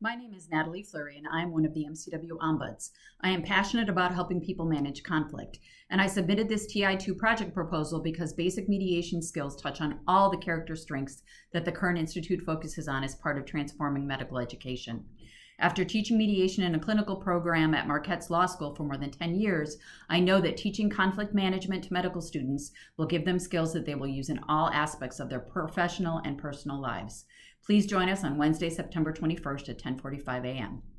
My name is Natalie Fleury, and I am one of the MCW Ombuds. I am passionate about helping people manage conflict, and I submitted this TI2 project proposal because basic mediation skills touch on all the character strengths that the Kern Institute focuses on as part of transforming medical education. After teaching mediation in a clinical program at Marquette's Law School for more than 10 years, I know that teaching conflict management to medical students will give them skills that they will use in all aspects of their professional and personal lives. Please join us on Wednesday, September 21st at 10:45 a.m.